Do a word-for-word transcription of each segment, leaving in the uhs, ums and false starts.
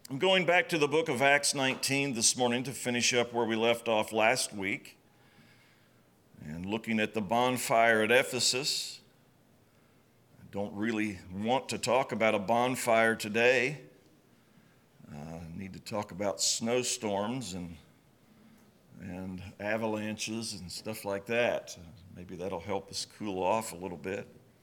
I'm going back to the book of Acts nineteen this morning to finish up where we left off last week and looking at the bonfire at Ephesus. I don't really want to talk about a bonfire today. Uh, I need to talk about snowstorms and and avalanches and stuff like that. Uh, maybe that'll help us cool off a little bit.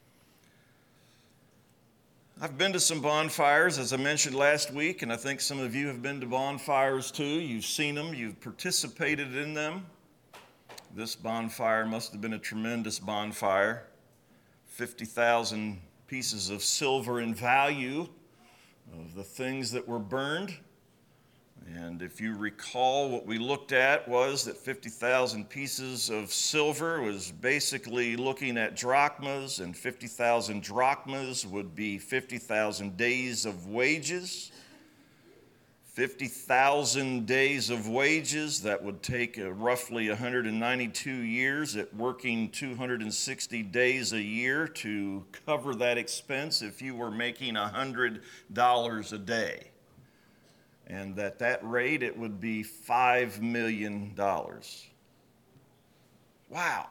I've been to some bonfires, as I mentioned last week, and I think some of you have been to bonfires too. You've seen them, you've participated in them. This bonfire must have been a tremendous bonfire. fifty thousand pieces of silver in value of the things that were burned. And if you recall, what we looked at was that fifty thousand pieces of silver was basically looking at drachmas, and fifty thousand drachmas would be fifty thousand days of wages. fifty thousand days of wages, that would take uh, roughly one hundred ninety-two years at working two hundred sixty days a year to cover that expense if you were making one hundred dollars a day. And at that rate, it would be five million dollars. Wow.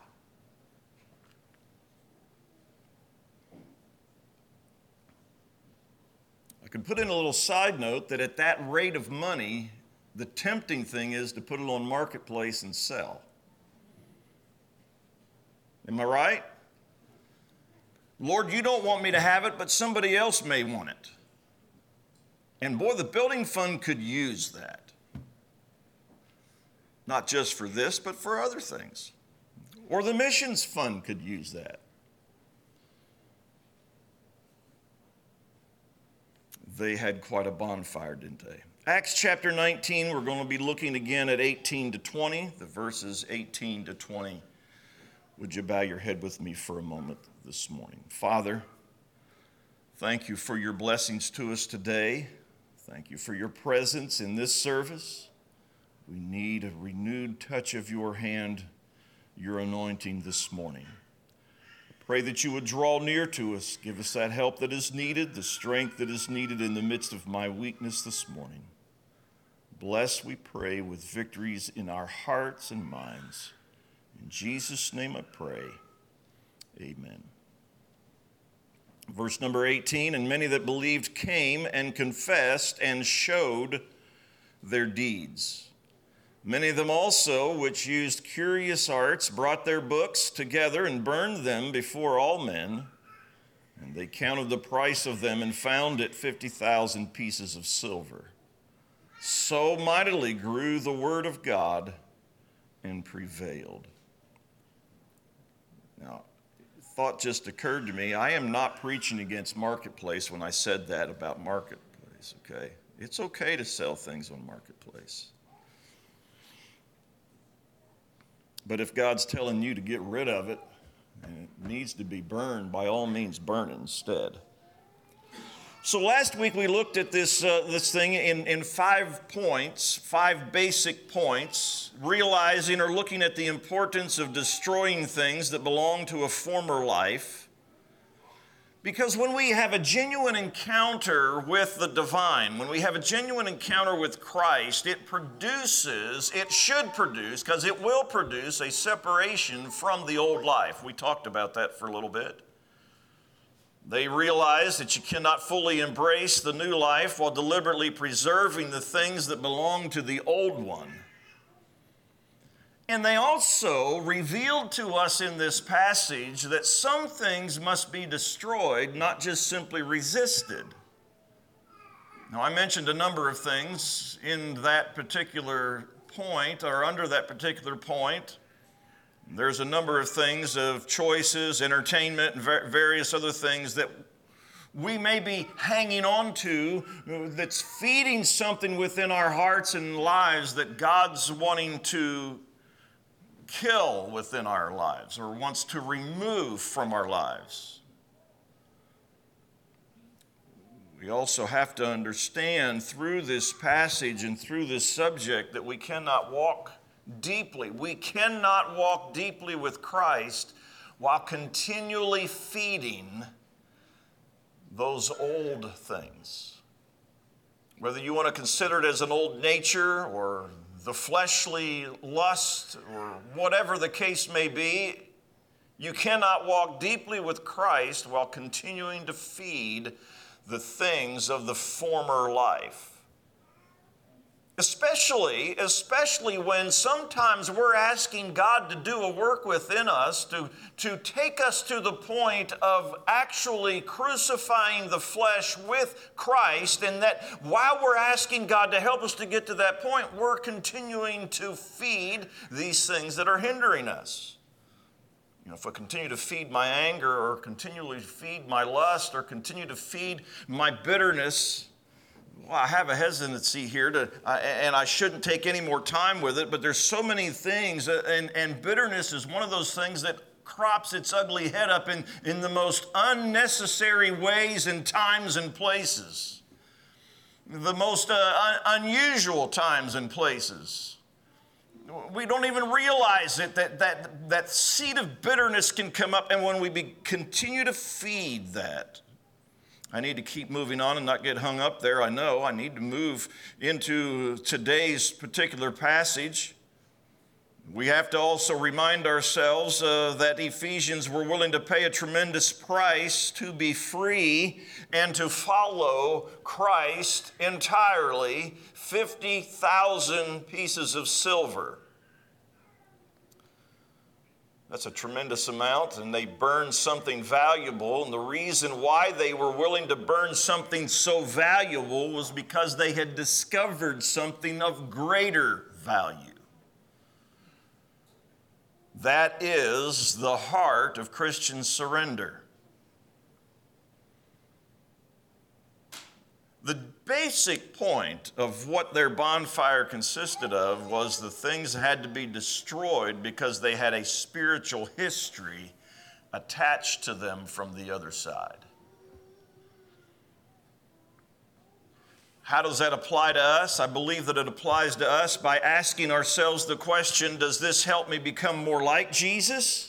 I could put in a little side note that at that rate of money, the tempting thing is to put it on Marketplace and sell. Am I right? Lord, you don't want me to have it, but somebody else may want it. And boy, the building fund could use that. Not just for this, but for other things. Or the missions fund could use that. They had quite a bonfire, didn't they? Acts chapter nineteen, we're going to be looking again at eighteen to twenty, the verses eighteen to twenty. Would you bow your head with me for a moment this morning? Father, thank you for your blessings to us today. Thank you for your presence in this service. We need a renewed touch of your hand, your anointing this morning. I pray that you would draw near to us, give us that help that is needed, the strength that is needed in the midst of my weakness this morning. Bless, we pray, with victories in our hearts and minds. In Jesus' name I pray, amen. Verse number eighteen, and many that believed came and confessed and showed their deeds. Many of them also, which used curious arts, brought their books together and burned them before all men. And they counted the price of them and found it fifty thousand pieces of silver. So mightily grew the word of God and prevailed. Now, thought just occurred to me, I am not preaching against Marketplace when I said that about Marketplace, okay? It's okay to sell things on Marketplace. But if God's telling you to get rid of it, and it needs to be burned, by all means burn it instead. So last week we looked at this uh, this thing in, in five points, five basic points, realizing or looking at the importance of destroying things that belong to a former life. Because when we have a genuine encounter with the divine, when we have a genuine encounter with Christ, it produces, it should produce, because it will produce a separation from the old life. We talked about that for a little bit. They realize that you cannot fully embrace the new life while deliberately preserving the things that belong to the old one. And they also revealed to us in this passage that some things must be destroyed, not just simply resisted. Now, I mentioned a number of things in that particular point, or under that particular point. There's a number of things of choices, entertainment, and various other things that we may be hanging on to that's feeding something within our hearts and lives that God's wanting to kill within our lives or wants to remove from our lives. We also have to understand through this passage and through this subject that we cannot walk deeply. We cannot walk deeply with Christ while continually feeding those old things. Whether you want to consider it as an old nature or the fleshly lust or whatever the case may be, you cannot walk deeply with Christ while continuing to feed the things of the former life. Especially, especially when sometimes we're asking God to do a work within us to, to take us to the point of actually crucifying the flesh with Christ, and that while we're asking God to help us to get to that point, we're continuing to feed these things that are hindering us. You know, if I continue to feed my anger or continually feed my lust or continue to feed my bitterness, well, I have a hesitancy here to, uh, and I shouldn't take any more time with it, but there's so many things, uh, and, and bitterness is one of those things that crops its ugly head up in, in the most unnecessary ways and times and places. The most uh, un- unusual times and places. We don't even realize it, that, that, that seed of bitterness can come up, and when we be, continue to feed that, I need to keep moving on and not get hung up there. I know I need to move into today's particular passage. We have to also remind ourselves uh, that Ephesians were willing to pay a tremendous price to be free and to follow Christ entirely, fifty thousand pieces of silver. That's a tremendous amount, and they burned something valuable. And the reason why they were willing to burn something so valuable was because they had discovered something of greater value. That is the heart of Christian surrender. The basic point of what their bonfire consisted of was the things had to be destroyed because they had a spiritual history attached to them from the other side. How does that apply to us? I believe that it applies to us by asking ourselves the question, does this help me become more like Jesus?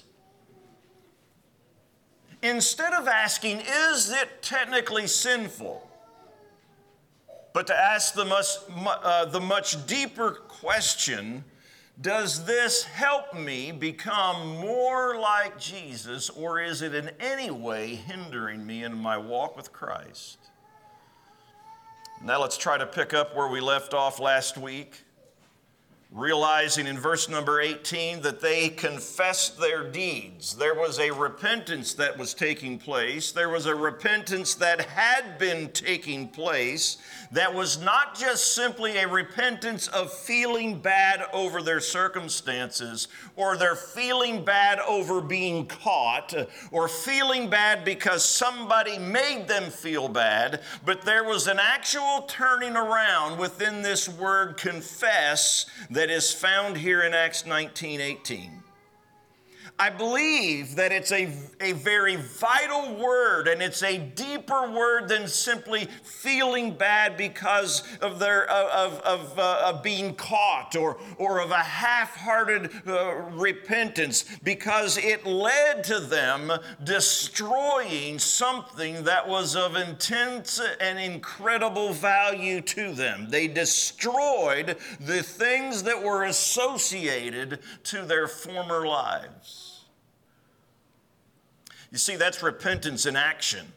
Instead of asking, is it technically sinful? But to ask the much, uh, the much deeper question, does this help me become more like Jesus, or is it in any way hindering me in my walk with Christ? Now let's try to pick up where we left off last week, realizing in verse number eighteen that they confessed their deeds. There was a repentance that was taking place. There was a repentance that had been taking place that was not just simply a repentance of feeling bad over their circumstances, or they're feeling bad over being caught, or feeling bad because somebody made them feel bad, but there was an actual turning around within this word confess that is found here in Acts nineteen eighteen. I believe that it's a, a very vital word, and it's a deeper word than simply feeling bad because of their of, of, uh, of being caught, or, or of a half-hearted uh, repentance, because it led to them destroying something that was of intense and incredible value to them. They destroyed the things that were associated to their former lives. You see, that's repentance in action.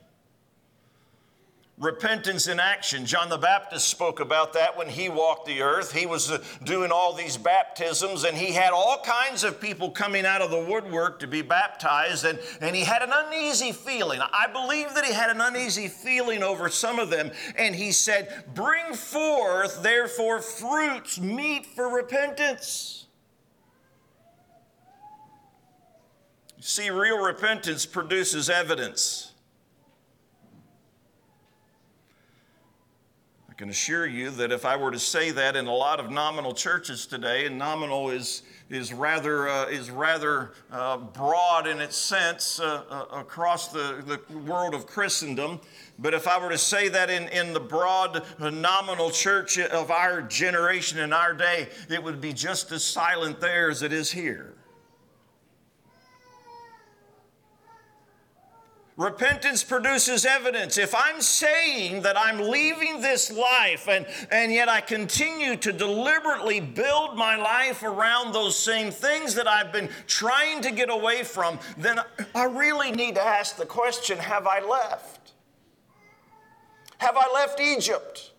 Repentance in action. John the Baptist spoke about that when he walked the earth. He was uh, doing all these baptisms, and he had all kinds of people coming out of the woodwork to be baptized, and, and he had an uneasy feeling. I believe that he had an uneasy feeling over some of them, and he said, "Bring forth, therefore, fruits meet for repentance." See, real repentance produces evidence. I can assure you that if I were to say that in a lot of nominal churches today, and nominal is, is rather, uh, is rather uh, broad in its sense uh, uh, across the, the world of Christendom, but if I were to say that in, in the broad uh, nominal church of our generation in our day, it would be just as silent there as it is here. Repentance produces evidence. If I'm saying that I'm leaving this life and, and yet I continue to deliberately build my life around those same things that I've been trying to get away from, then I really need to ask the question, have I left? Have I left Egypt?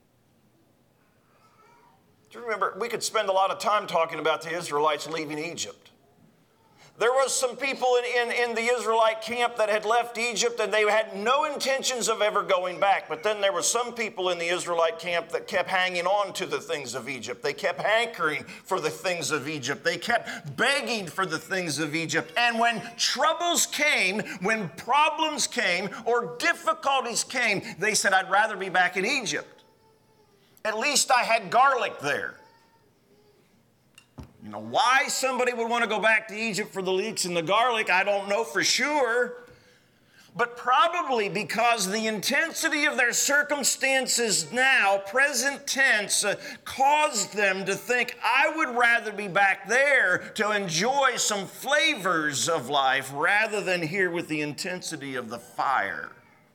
Do you remember, we could spend a lot of time talking about the Israelites leaving Egypt. There was some people in, in, in the Israelite camp that had left Egypt and they had no intentions of ever going back. But then there were some people in the Israelite camp that kept hanging on to the things of Egypt. They kept hankering for the things of Egypt. They kept begging for the things of Egypt. And when troubles came, when problems came or difficulties came, they said, I'd rather be back in Egypt. At least I had garlic there. You know, why somebody would want to go back to Egypt for the leeks and the garlic, I don't know for sure. But probably because the intensity of their circumstances now, present tense, uh, caused them to think, I would rather be back there to enjoy some flavors of life rather than here with the intensity of the fire.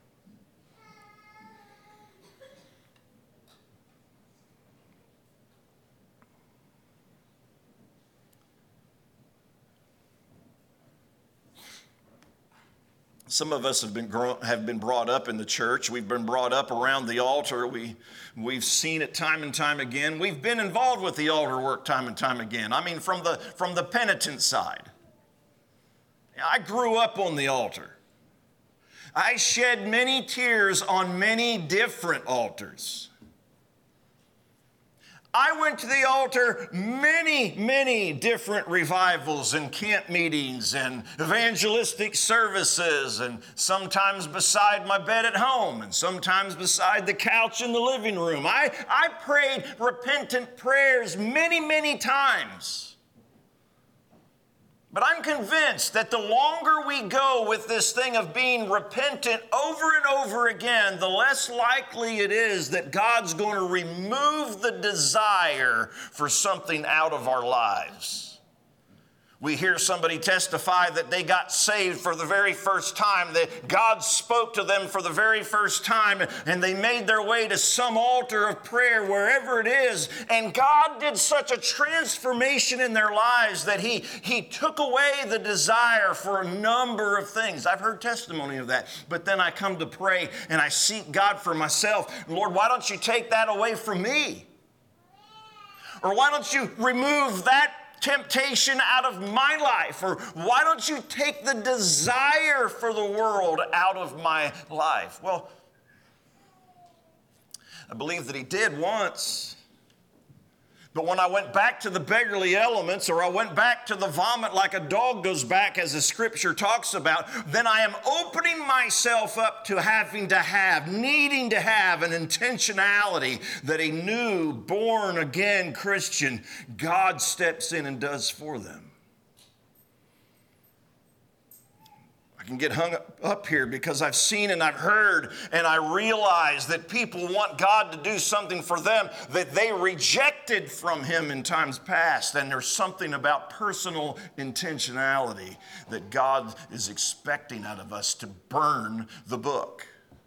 Some of us have been grown, have been brought up in the church. We've been brought up around the altar. We, we've seen it time and time again. We've been involved with the altar work time and time again. I mean, from the, from the penitent side. I grew up on the altar. I shed many tears on many different altars. I went to the altar many, many different revivals and camp meetings and evangelistic services, and sometimes beside my bed at home and sometimes beside the couch in the living room. I, I prayed repentant prayers many, many times. But I'm convinced that the longer we go with this thing of being repentant over and over again, the less likely it is that God's going to remove the desire for something out of our lives. We hear somebody testify that they got saved for the very first time, that God spoke to them for the very first time, and they made their way to some altar of prayer, wherever it is, and God did such a transformation in their lives that he, he took away the desire for a number of things. I've heard testimony of that, but then I come to pray and I seek God for myself. Lord, why don't you take that away from me? Or why don't you remove that temptation out of my life? Or why don't you take the desire for the world out of my life? Well, I believe that he did once. But when I went back to the beggarly elements, or I went back to the vomit like a dog goes back, as the scripture talks about, then I am opening myself up to having to have, needing to have an intentionality that a new, born-again Christian, God steps in and does for them. I can get hung up here because I've seen and I've heard and I realize that people want God to do something for them that they rejected from him in times past. And there's something about personal intentionality that God is expecting out of us to burn the book.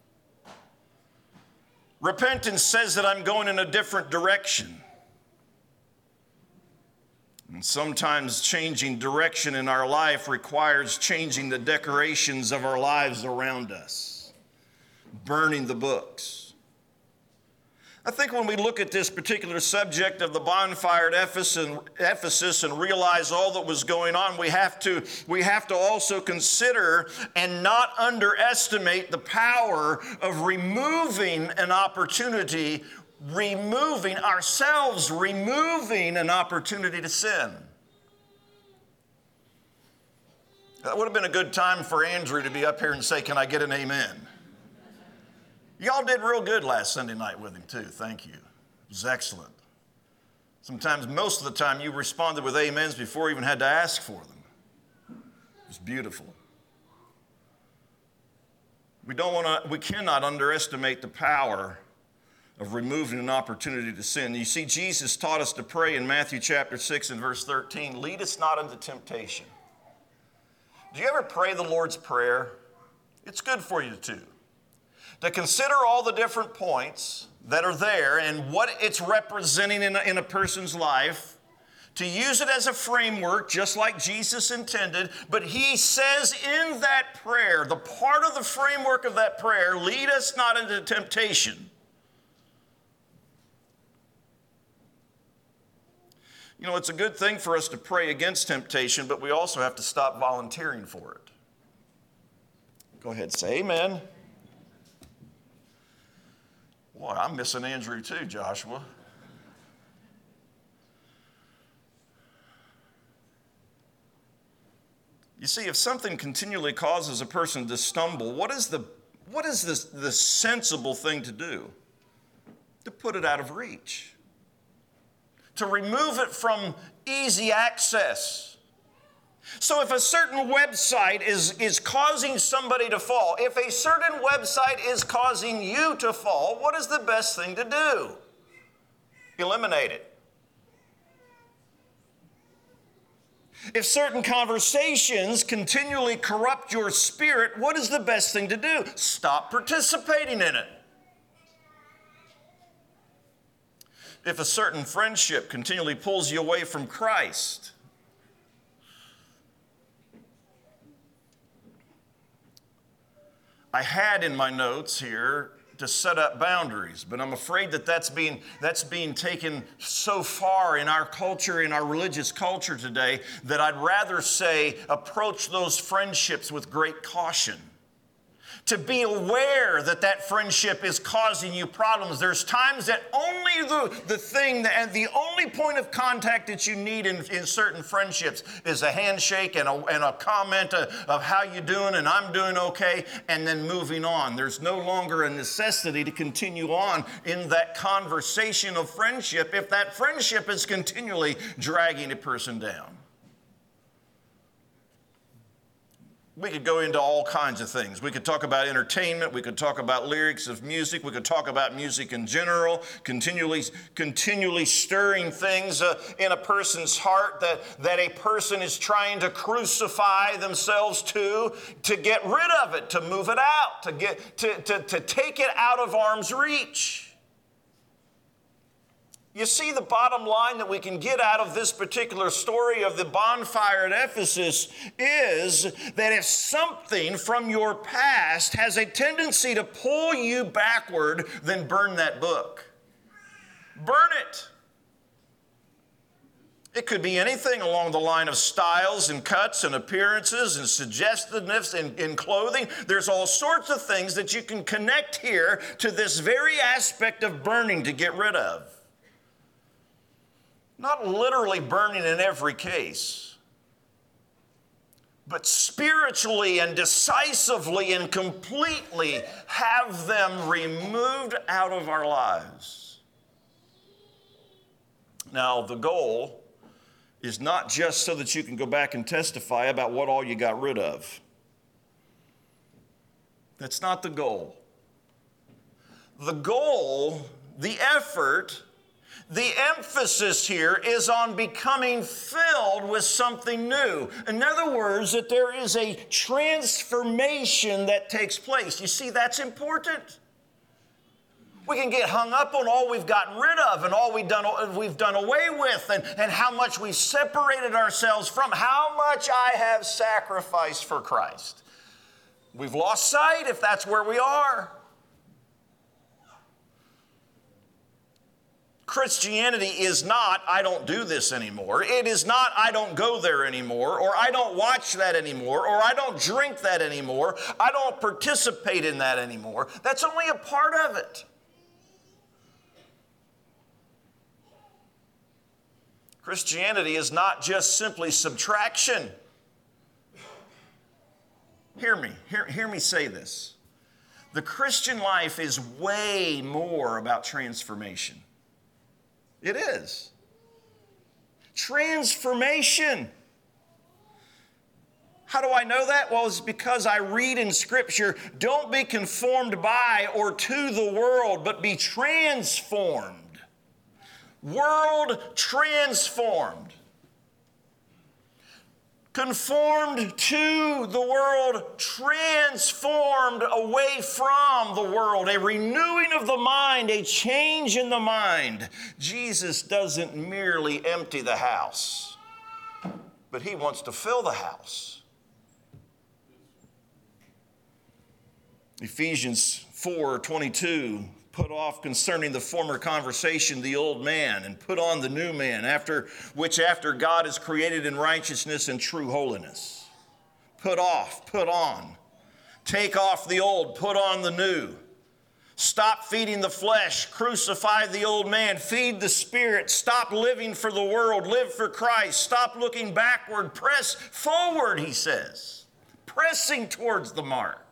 Repentance says that I'm going in a different direction. And sometimes changing direction in our life requires changing the decorations of our lives around us, burning the books. I think when we look at this particular subject of the bonfire at Ephesus and realize all that was going on, we have to, we have to also consider and not underestimate the power of removing an opportunity removing ourselves, removing an opportunity to sin. That would have been a good time for Andrew to be up here and say, can I get an amen? Y'all did real good last Sunday night with him too. Thank you. It was excellent. Sometimes, most of the time, you responded with amens before you even had to ask for them. It was beautiful. We don't want to, we cannot underestimate the power of removing an opportunity to sin. You see, Jesus taught us to pray in Matthew chapter six and verse thirteen, lead us not into temptation. Do you ever pray the Lord's Prayer? It's good for you to. To consider all the different points that are there and what it's representing in a, in a person's life, to use it as a framework just like Jesus intended, but he says in that prayer, the part of the framework of that prayer, lead us not into temptation. You know, it's a good thing for us to pray against temptation, but we also have to stop volunteering for it. Go ahead, say amen. Boy, I'm missing Andrew too, Joshua. You see, if something continually causes a person to stumble, what is the, what is this, the sensible thing to do? To put it out of reach. To remove it from easy access. So if a certain website is, is causing somebody to fall, if a certain website is causing you to fall, what is the best thing to do? Eliminate it. If certain conversations continually corrupt your spirit, what is the best thing to do? Stop participating in it. If a certain friendship continually pulls you away from Christ, I had in my notes here to set up boundaries, but I'm afraid that that's being, that's being taken so far in our culture, in our religious culture today, that I'd rather say approach those friendships with great caution. To be aware that that friendship is causing you problems. There's times that only the, the thing that, and the only point of contact that you need in, in certain friendships is a handshake and a, and a comment of, of how you doing and I'm doing okay, and then moving on. There's no longer a necessity to continue on in that conversation of friendship if that friendship is continually dragging a person down. We could go into all kinds of things. We could talk about entertainment. We could talk about lyrics of music. We could talk about music in general, continually, continually stirring things uh, in a person's heart that, that a person is trying to crucify themselves to, to get rid of it, to move it out, to, get, to, to, to take it out of arm's reach. You see, the bottom line that we can get out of this particular story of the bonfire at Ephesus is that if something from your past has a tendency to pull you backward, then burn that book. Burn it. It could be anything along the line of styles and cuts and appearances and suggestiveness in, in clothing. There's all sorts of things that you can connect here to this very aspect of burning to get rid of. Not literally burning in every case, but spiritually and decisively and completely have them removed out of our lives. Now, the goal is not just so that you can go back and testify about what all you got rid of. That's not the goal. The goal, the effort, the emphasis here is on becoming filled with something new. In other words, that there is a transformation that takes place. You see, that's important. We can get hung up on all we've gotten rid of and all we've done, we've done away with and, and how much we've separated ourselves from, how much I have sacrificed for Christ. We've lost sight if that's where we are. Christianity is not, I don't do this anymore. It is not, I don't go there anymore, or I don't watch that anymore, or I don't drink that anymore. I don't participate in that anymore. That's only a part of it. Christianity is not just simply subtraction. Hear me, hear, hear me say this. The Christian life is way more about transformation. It is. Transformation. How do I know that? Well, it's because I read in Scripture, don't be conformed by or to the world, but be transformed. World transformed. Conformed to the world, transformed away from the world, a renewing of the mind, a change in the mind. Jesus doesn't merely empty the house, but he wants to fill the house. Ephesians four twenty-two, put off concerning the former conversation the old man, and put on the new man, after which after God is created in righteousness and true holiness. Put off, put on. Take off the old, put on the new. Stop feeding the flesh, crucify the old man, feed the spirit. Stop living for the world, live for Christ. Stop looking backward, press forward, he says. Pressing towards the mark.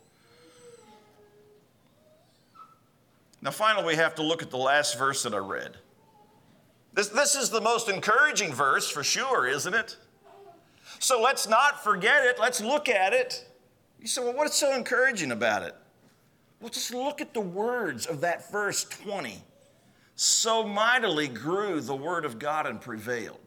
Now, finally, we have to look at the last verse that I read. This, this is the most encouraging verse for sure, isn't it? So let's not forget it. Let's look at it. You say, well, what's so encouraging about it? Well, just look at the words of that verse twenty. So mightily grew the word of God and prevailed.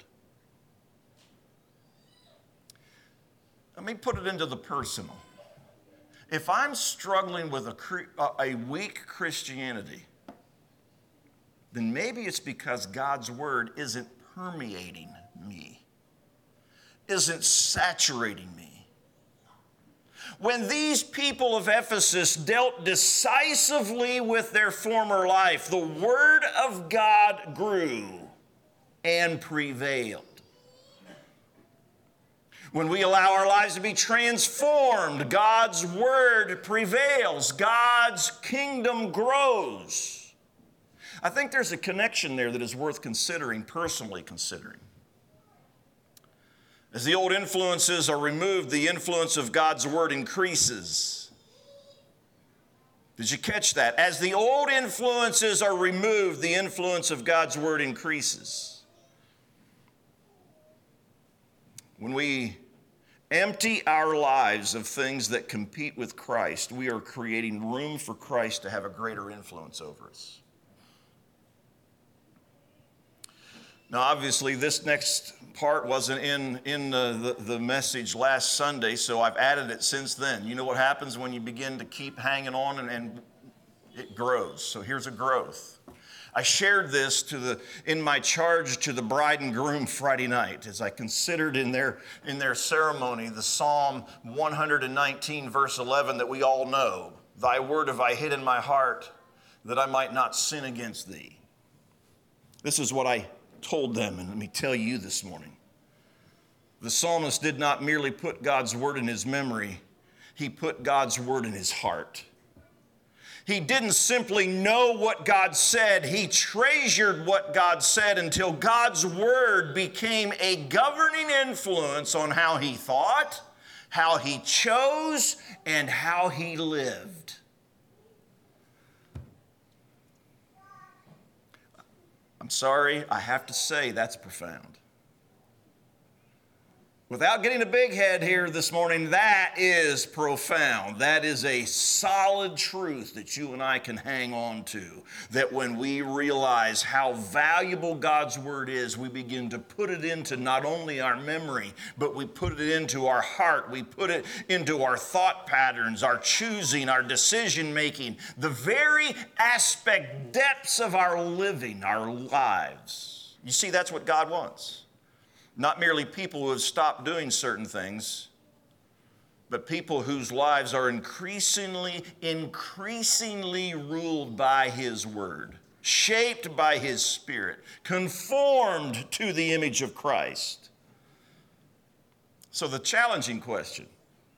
Let me put it into the personal. If I'm struggling with a, a weak Christianity, then maybe it's because God's word isn't permeating me, isn't saturating me. When these people of Ephesus dealt decisively with their former life, the word of God grew and prevailed. When we allow our lives to be transformed, God's word prevails. God's kingdom grows. I think there's a connection there that is worth considering, personally considering. As the old influences are removed, the influence of God's word increases. Did you catch that? As the old influences are removed, the influence of God's word increases. When we empty our lives of things that compete with Christ, we are creating room for Christ to have a greater influence over us. Now, obviously, this next part wasn't in, in the, the, the message last Sunday, so I've added it since then. You know what happens when you begin to keep hanging on and, and it grows. So here's a growth. I shared this to the, in my charge to the bride and groom Friday night as I considered in their, in their ceremony the Psalm one nineteen, verse eleven that we all know. Thy word have I hid in my heart that I might not sin against thee. This is what I told them, and let me tell you this morning. The psalmist did not merely put God's word in his memory, he put God's word in his heart. He didn't simply know what God said, he treasured what God said until God's word became a governing influence on how he thought, how he chose, and how he lived. I'm sorry, I have to say that's profound. Without getting a big head here this morning, that is profound. That is a solid truth that you and I can hang on to. That when we realize how valuable God's word is, we begin to put it into not only our memory, but we put it into our heart. We put it into our thought patterns, our choosing, our decision making, the very aspect, depths of our living, our lives. You see, that's what God wants. Not merely people who have stopped doing certain things, but people whose lives are increasingly, increasingly ruled by his word, shaped by his spirit, conformed to the image of Christ. So the challenging question,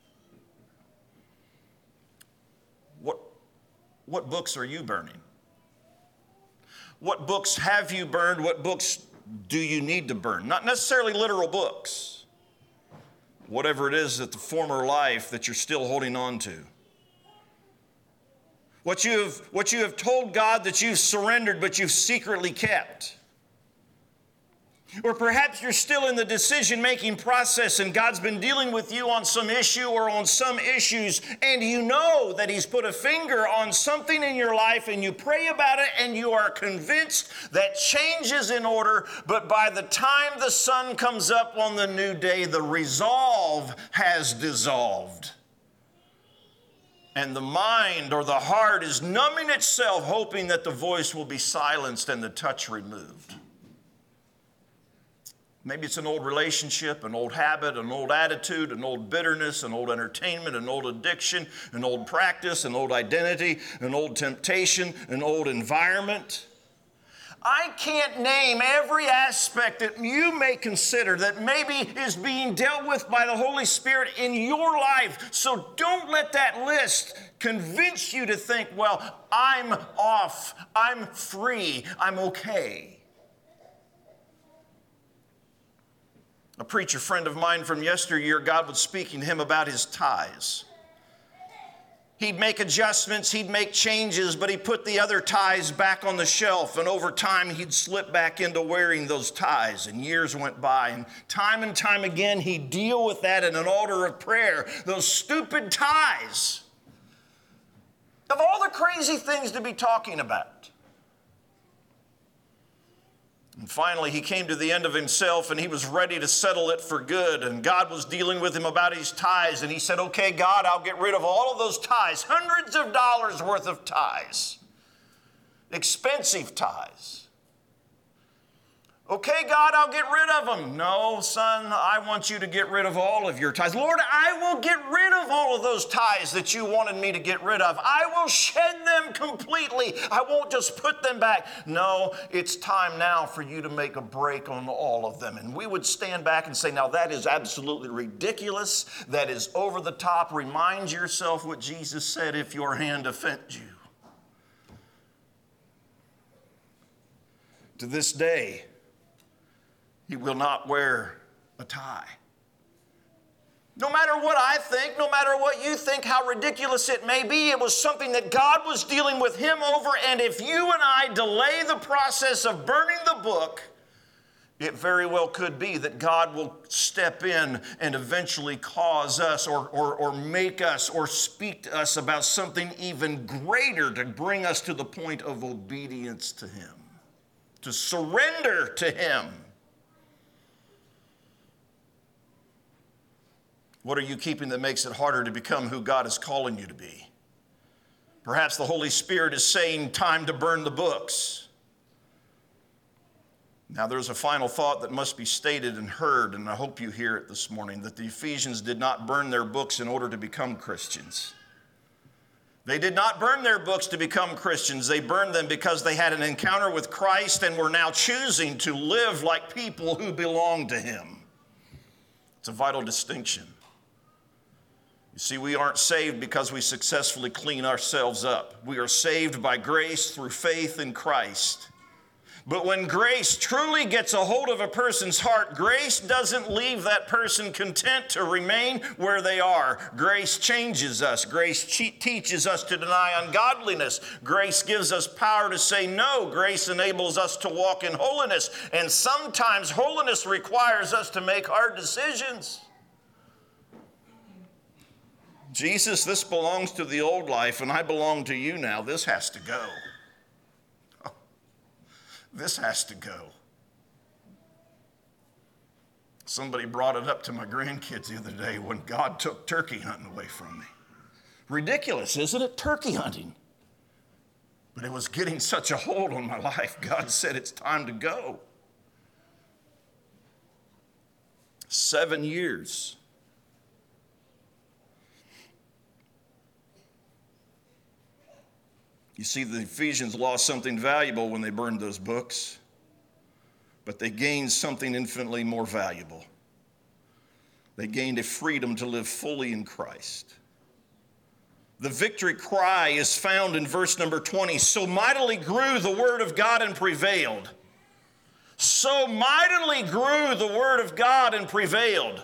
what, what books are you burning? What books have you burned? What books do you need to burn? Not necessarily literal books. Whatever it is that the former life that you're still holding on to. What you have, what you have told God that you've surrendered but you've secretly kept. Or perhaps you're still in the decision-making process and God's been dealing with you on some issue or on some issues, and you know that He's put a finger on something in your life, and you pray about it and you are convinced that change is in order, but by the time the sun comes up on the new day, the resolve has dissolved. And the mind or the heart is numbing itself, hoping that the voice will be silenced and the touch removed. Maybe it's an old relationship, an old habit, an old attitude, an old bitterness, an old entertainment, an old addiction, an old practice, an old identity, an old temptation, an old environment. I can't name every aspect that you may consider that maybe is being dealt with by the Holy Spirit in your life. So don't let that list convince you to think, well, I'm off, I'm free, I'm okay. A preacher friend of mine from yesteryear, God was speaking to him about his ties. He'd make adjustments, he'd make changes, but he put the other ties back on the shelf, and over time he'd slip back into wearing those ties, and years went by, and time and time again he'd deal with that in an altar of prayer, those stupid ties. Of all the crazy things to be talking about. And finally, he came to the end of himself, and he was ready to settle it for good. And God was dealing with him about his ties. And he said, okay, God, I'll get rid of all of those ties, hundreds of dollars worth of ties, expensive ties. Okay, God, I'll get rid of them. No, son, I want you to get rid of all of your ties. Lord, I will get rid of all of those ties that you wanted me to get rid of. I will shed them completely. I won't just put them back. No, it's time now for you to make a break on all of them. And we would stand back and say, now that is absolutely ridiculous. That is over the top. Remind yourself what Jesus said, if your hand offends you. To this day, he will not wear a tie. No matter what I think, no matter what you think, how ridiculous it may be, it was something that God was dealing with him over, and if you and I delay the process of burning the book, it very well could be that God will step in and eventually cause us or, or, or make us or speak to us about something even greater to bring us to the point of obedience to him, to surrender to him. What are you keeping that makes it harder to become who God is calling you to be? Perhaps the Holy Spirit is saying, time to burn the books. Now, there's a final thought that must be stated and heard, and I hope you hear it this morning, that the Ephesians did not burn their books in order to become Christians. They did not burn their books to become Christians. They burned them because they had an encounter with Christ and were now choosing to live like people who belong to him. It's a vital distinction. You see, we aren't saved because we successfully clean ourselves up. We are saved by grace through faith in Christ. But when grace truly gets a hold of a person's heart, grace doesn't leave that person content to remain where they are. Grace changes us. Grace teaches us to deny ungodliness. Grace gives us power to say no. Grace enables us to walk in holiness. And sometimes holiness requires us to make hard decisions. Jesus, this belongs to the old life, and I belong to you now. This has to go. Oh, this has to go. Somebody brought it up to my grandkids the other day when God took turkey hunting away from me. Ridiculous, isn't it? Turkey hunting. But it was getting such a hold on my life, God said it's time to go. Seven years. You see, the Ephesians lost something valuable when they burned those books, but they gained something infinitely more valuable. They gained a freedom to live fully in Christ. The victory cry is found in verse number twenty. So mightily grew the word of God and prevailed. So mightily grew the word of God and prevailed.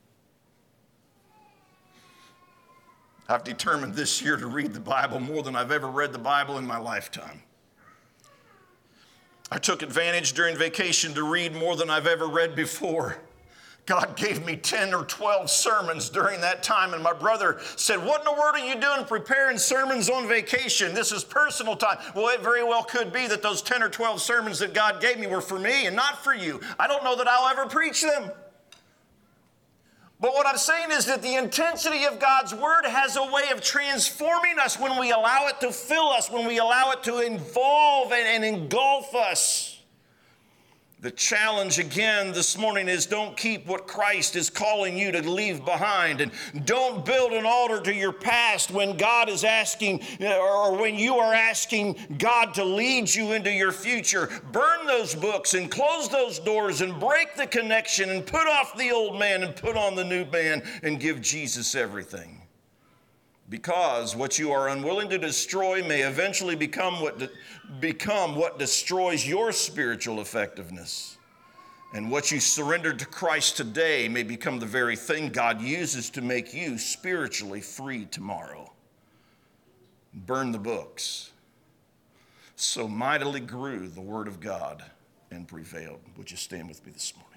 I've determined this year to read the Bible more than I've ever read the Bible in my lifetime. I took advantage during vacation to read more than I've ever read before. God gave me ten or twelve sermons during that time, and my brother said, what in the world are you doing preparing sermons on vacation? This is personal time. Well, it very well could be that those ten or twelve sermons that God gave me were for me and not for you. I don't know that I'll ever preach them. But what I'm saying is that the intensity of God's Word has a way of transforming us when we allow it to fill us, when we allow it to involve and, and engulf us. The challenge again this morning is don't keep what Christ is calling you to leave behind, and don't build an altar to your past when God is asking, or when you are asking God to lead you into your future. Burn those books and close those doors and break the connection and put off the old man and put on the new man and give Jesus everything. Because what you are unwilling to destroy may eventually become what, de- become what destroys your spiritual effectiveness. And what you surrendered to Christ today may become the very thing God uses to make you spiritually free tomorrow. Burn the books. So mightily grew the word of God and prevailed. Would you stand with me this morning?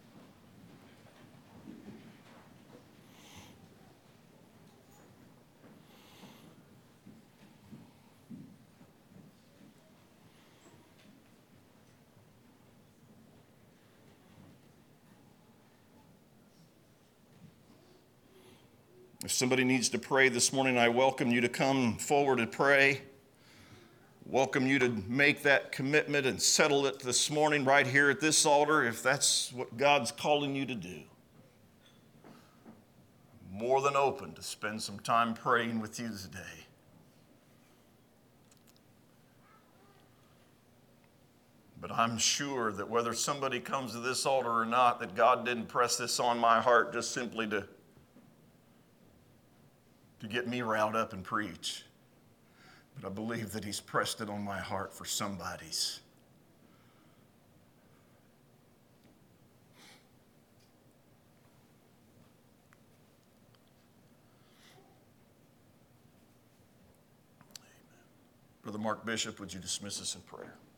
If somebody needs to pray this morning, I welcome you to come forward and pray. Welcome you to make that commitment and settle it this morning right here at this altar if that's what God's calling you to do. More than open to spend some time praying with you today. But I'm sure that whether somebody comes to this altar or not, that God didn't press this on my heart just simply to to get me riled up and preach. But I believe that he's pressed it on my heart for somebody's. Amen. Brother Mark Bishop, would you dismiss us in prayer?